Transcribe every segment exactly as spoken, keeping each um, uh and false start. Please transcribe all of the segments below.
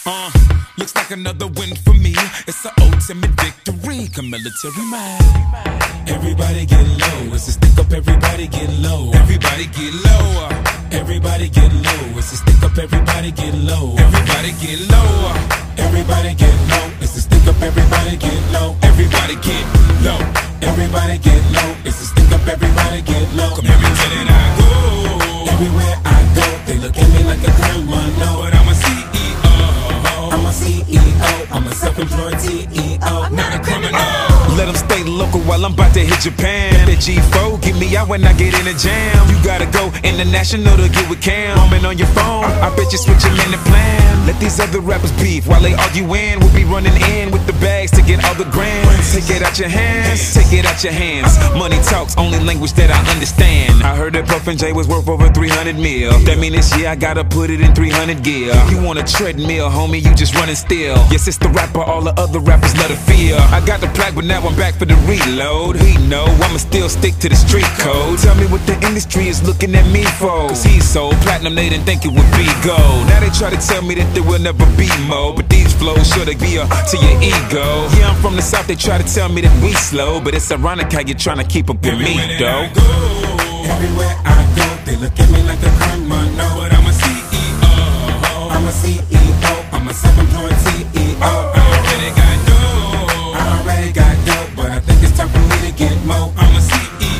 Uh, looks like another win for me. It's an ultimate victory, come military man. Everybody get low, it's a stick up, everybody get low. Everybody get low. Everybody get low, it's a stick up, everybody get low. Everybody get low. Everybody get low, it's a stick up, everybody get low. Everybody get low. Everybody get low, it's a stick up, everybody get low. Come everywhere that I go. Everywhere I go, they look at me like a criminal. But I'm a C E O. I'm a C E O, I'm a self-employed T E O, not a criminal. Let them stay local while I'm about to hit Japan. That G four, get me out when I get in a jam. You gotta go international to get with Cam. Moment on your phone, I bet you switch a minute plan. Let these other rappers beef while they arguing. We'll be running in with the bags to get all the grants. Take it out your hands, take it out your hands. Money talks, only language that I understand. I heard that Puff and J was worth over three hundred mil. That mean this year I gotta put it in three hundred gear. You want a treadmill, homie, you just running still. Yes, it's the rapper, all the other rappers let it feel. I got the plaque, but now I'm back for the reload. He know I'ma still stick to the street code. Tell me what the industry is looking at me for. Cause he's so platinum, they didn't think it would be gold. Now they try to tell me that there will never be more. But these flows sure they be up to your ego. Yeah, I'm from the south, they try to tell me that we slow. But it's ironic how you're trying to keep up with me, though. Everywhere I go, they look at me like a criminal. But I'm a C E O. I'm a C E O, I'm a self-employed T E O. I already got dough. I already got dough, but I think it's time for me to get more. I'm a C E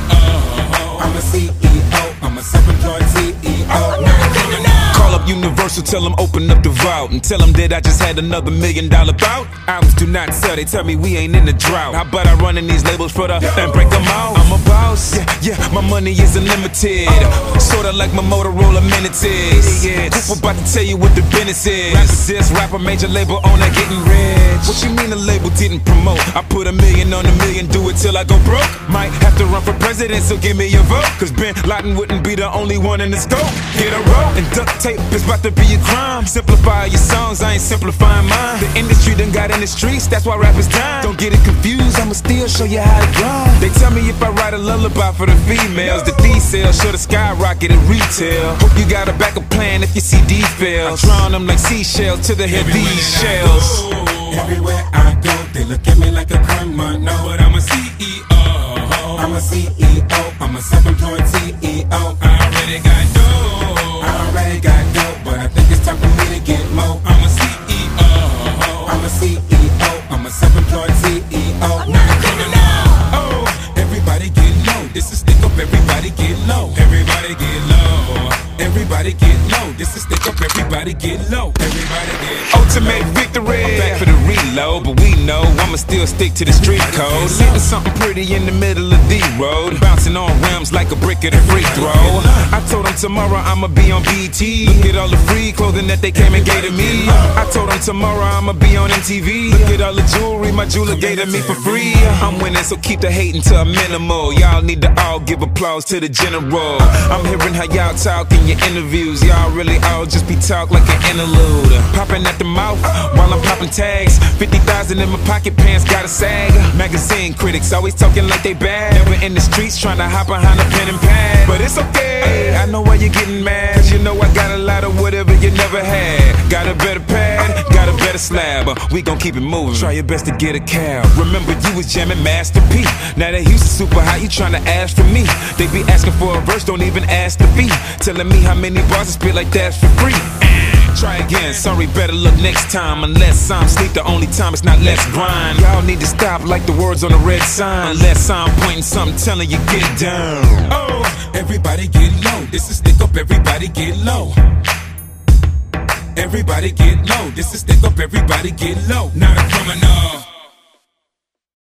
O. I'm a C E O, I'm a self-employed T E O, not a criminal. Call up Universal, tell them open up the vault. And tell them that I just had another million dollar bout. Albums do not sell, they tell me we ain't in the drought. How about I run in these labels for the and break them out? I'm a boss, yeah, yeah, my money is unlimited. Sorta like my Motorola Minutes is. Who about to tell you what the business is? Rappers this, rapper major label owner getting rich. What you mean the label didn't promote? I put a million on a million, do it till I go broke. Might have to run for president, so give me your vote. Cause Bin Laden wouldn't be the only one in the scope. Get a rope and duct tape is about to be a crime. Simplify your songs, I ain't simplifying mine. The industry done got in the streets, that's why rap is dying. Don't get it confused, I'ma still show you how to grind. They tell me if I write a lullaby for the females, the D sales sure to skyrocket at retail. Hope you got a backup plan if your C D fails. I drown them like seashells to the head of these shells. Everywhere I go, they look at me like a criminal. But I'm a C E O. I'm a C E O, I'm a self-employed T E O. I already got dough. I already got dough, but I think it's time for me to get more. I'm a C E O. I'm a C E O, I'm a self-employed T E O, not a criminal. Oh, everybody get low. This is stick up, everybody get low. Everybody get low. Everybody get low. This is stick up, everybody get low. Everybody get low. Ultimate victory. I'm back for the reload, but we know I'ma still stick to the street code. Living something pretty in the middle of the road, bouncing on rims like a brick at a free throw. I told them tomorrow I'ma be on B E T. Look at all the free clothing that they came and gave to me. I told them tomorrow I'ma be on M T V. Look at all the jewelry my jeweler gave to me for free. I'm winning, so keep the hating to a minimal. Y'all need to all give applause to the general. I'm hearing how y'all talk in your interviews. Y'all really all just be talk like an interlude. Popping at the mouth while I'm popping tags. fifty thousand in my pocket, pants gotta sag. Magazine critics always talking like they bad. Never in the streets trying to hop behind a pen and pad. But it's okay, I know why you're getting mad. Cause you know I got a lot of whatever you never had. Got a better pad, got a better slab. We gon' keep it moving, try your best to get a cab. Remember you was jamming Master P. Now that Houston super hot, you trying to ask for me. They be asking for a verse, don't even ask the fee. Telling me how many bars I spit like that's for free. Try again, sorry, better look next time. Unless I'm sleep, the only time it's not less grind. Y'all need to stop like the words on the red sign. Unless I'm pointing something telling you get down. Oh, everybody get low. This is stick up, everybody get low. Everybody get low. This is stick up, everybody get low. Not a criminal.